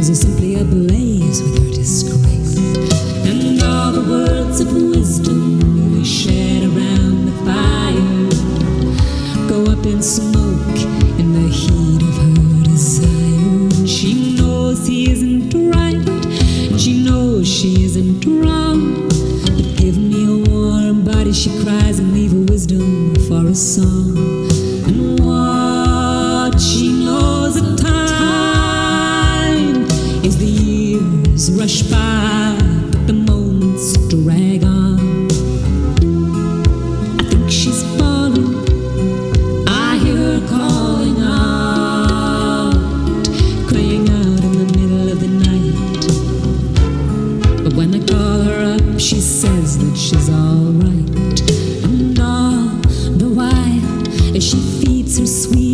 eyes are simply ablaze with her disgrace. And all the words of wisdom we shared around the fire go up in smoke in the heat of her desire. She knows he isn't right, and she knows she isn't wrong. But give me a warm body, she cries, and leave her wisdom for a song. And what she knows of time is the years rush by, but the moments drag on. I think she's falling, I hear her calling out, crying out in the middle of the night. But when I call her up, she says that she's alright. And all the while, as she feeds her sweet